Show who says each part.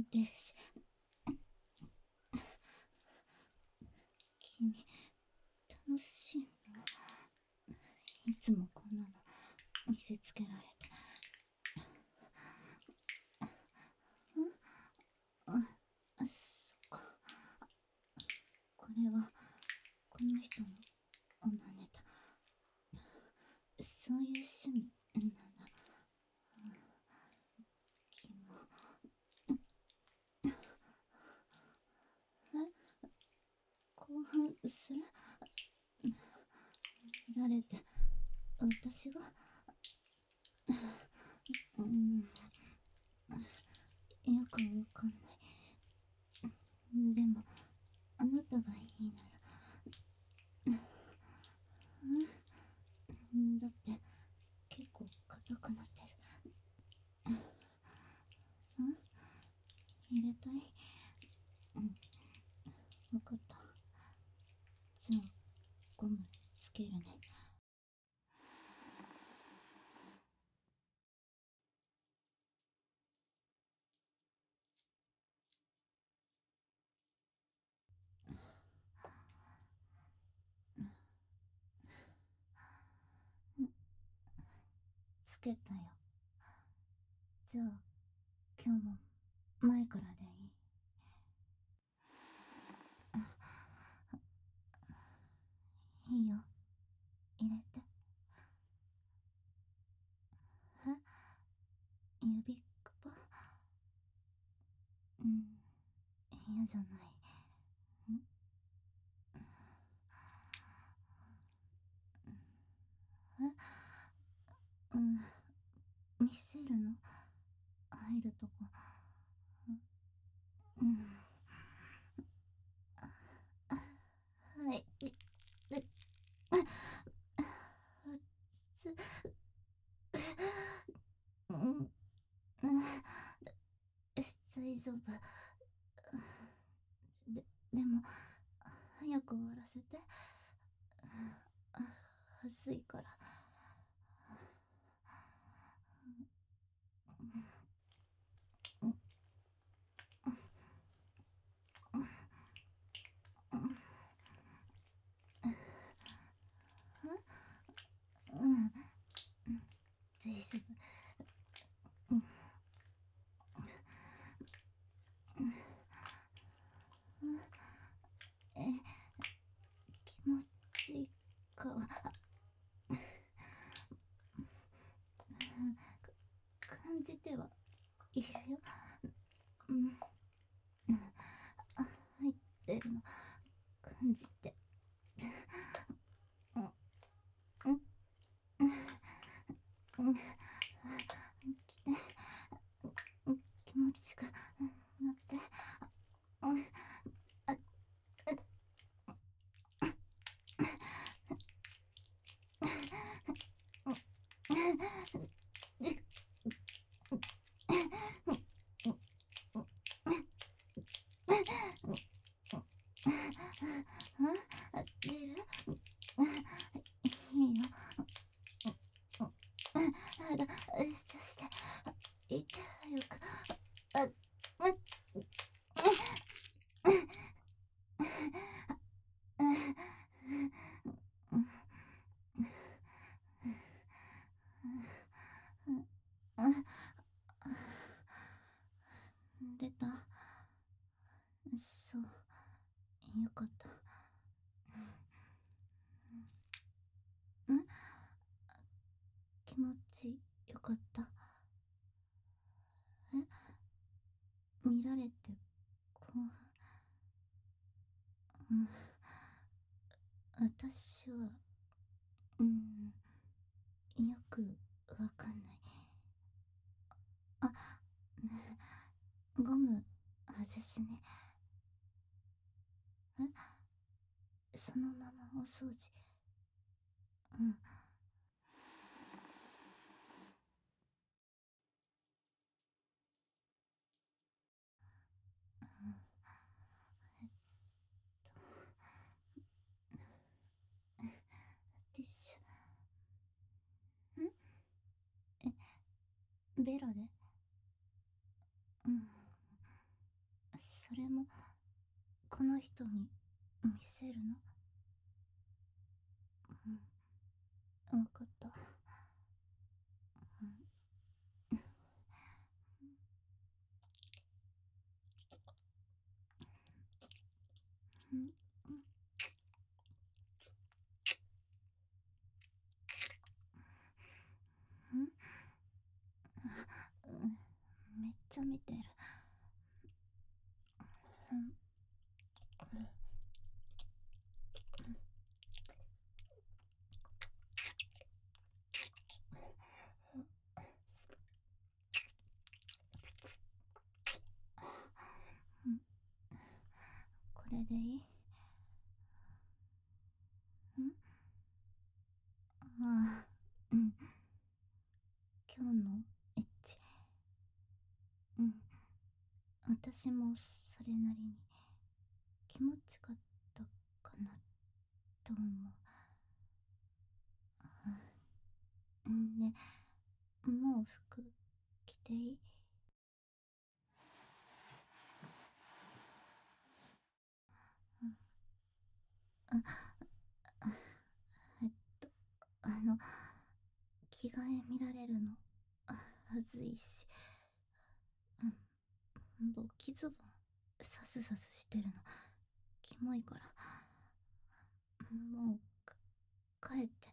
Speaker 1: てるし。君、楽しいの？いつもこんなの見せつけられて。あ、そっか。これは、この人のオナネだ。そういう趣味なんだ。君も。興奮する？見られて、私が、うん、よくわかんない。でも、あなたがいいなら。だって、結構硬くなってる。入れたい？うん、わかった。じゃあ、ゴムつけるね。つけたよ。じゃあ、今日も前からでいい？いいよ。入れて。え、指くわ？うん、嫌じゃない。え、うん、見せるの？入るとこ。うん。はい。うん、大丈夫。で、でも、早く終わらせて。暑いから。うん、大丈夫。え、気持ちいいか？感じてはいるよ。うん、入ってるの感じて。うん、うん、うん、来て。気持ちがなって。うん、あ、出る？いいよ。どうして？言って早く。あ、出た？そう、よかった。ん、気持ちよかった？え、見られて興奮？うん、私は、うん、よくわかんない。あ、ゴム外すね。そのままお掃除。うん。ティッシュ。え、ベロで？うん。 それもこの人に見せるの？うん、分かった。うん、うん、うん、めっちゃ見てる。うん、うん、これでいい？うん、ああ、うん、今日のエッチ、うん、私もそれなりに気持ちかったかなと思う。うん、ね、もう服着ていい？うん、あ、えっと、あの、着替え見られるのはずいし、うん、ボキズボンサスサスしてるのキモいから、もう帰って。